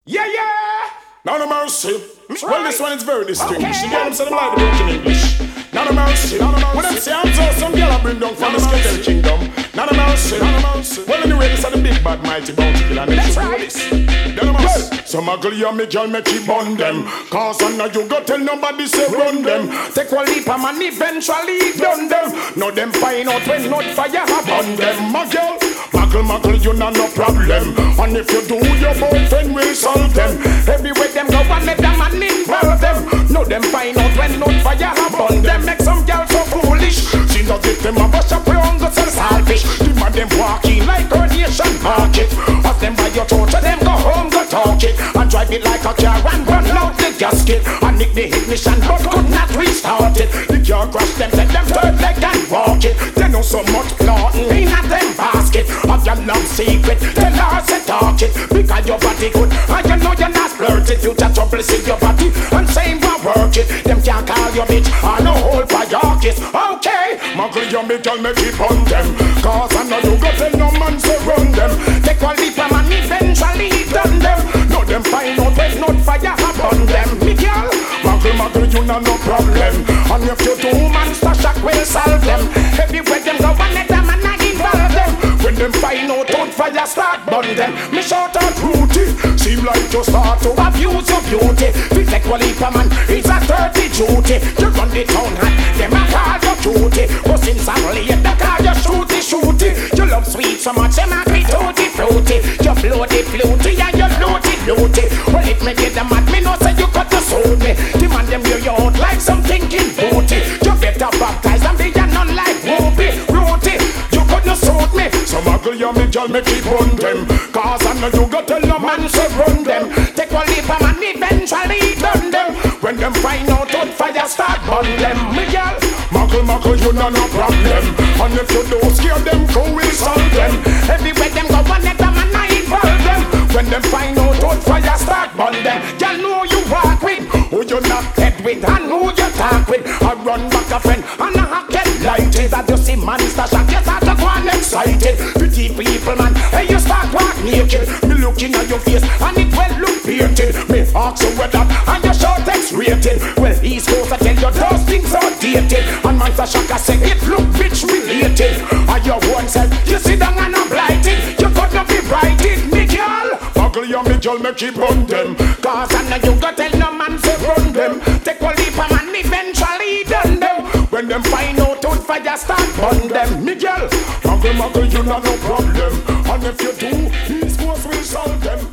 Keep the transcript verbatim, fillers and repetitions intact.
Yeah, yeah. Now no mercy. Right. Well, this one is very distinguished. Okay. You get them say them like the broken English. Now no mercy. Now no mercy. When them say I'm so some girl I bring down from the Skittle Kingdom. Now no mercy. Now no mercy. Well, anyway, this are the big bad mighty bounty killer. That's right. Then no mercy. So my girl, you me girl, make you bun them. Cause I know you go tell nobody say run them. Take one leap and man eventually done them. Now them find out when not fire have on them. My girl, muggle, muggle, you know no problem. And if you do, your boyfriend will solve them. Everywhere them go and let them man involve them. Now them find out when not fire have on them. Make some girl so foolish. She not get them a brush up your hunger so selfish. The man them walking like a nation market. As them buy your torture, them go home, go talk it. And drive it like a car and run out the gasket. And nick the ignition but could not restart it. The car crash them, set them third leg and walk it. They know so much plotting in a them basket. Of your love secret, tell her say talk it. Because your body good, and you know you're not flirted. You just trouble in your body and say you work it. Them can't call you bitch or no hold for your kiss. Okay, muggle you me tell me keep on them. Cause I know you go tell no man say run them. Take one leap and man eventually done them. No them find out when not fire upon them. Me girl, muggle muggle you know no problem. And if you do man stash shock will solve them. Everywhere them go and let them and not involve them. When them find out don't fire start burn them. Me shout out Rudy. Seem like you start to abuse your beauty. We take one leap and man it's a dirty duty. You run the town hot, them a call you cutie. But since I'm late, they call you shooty shooty. You love sweet so much, them a be tutti fruity. You blow the fluty and you loady loody. Well it me get them mad, me know say you got to suit me. Demand them hear you out like some thinking booty. You better baptize and be a nun like Ruby Rudy. You couldn't suit me. So muggle you me girl me keep run them. Cause I know you got tell no man say run them. Take one leap and man eventually done them. When them find out on fire start burn them. Me girl, muggle muggle you know no problem. And if you don't scare them, crew will solve them. Everywhere them go and let them and I involve them. When them find out on fire start burn them. Y'all know you walk with, who you not head with, and who you talk with. I run back a friend and I get lighted. That you see man stash and you start to go and excited. Pretty people man, hey you start walk naked. Me looking at your face and it well look painted. Me ask you whether and your short X-rated. Well East Coast I tell you those things are dated. And man stash I say it look bitch related. And your one self you sit down and I'm blighted. You could not be righted, me girl. Muggle you me girl me keep run them. Cause I know you go tell no man say run them. Take one leap and man eventually done them. When them find out on fire start burn them. Me girl, muggle muggle you know no problem. And if you do, East Coast will solve them.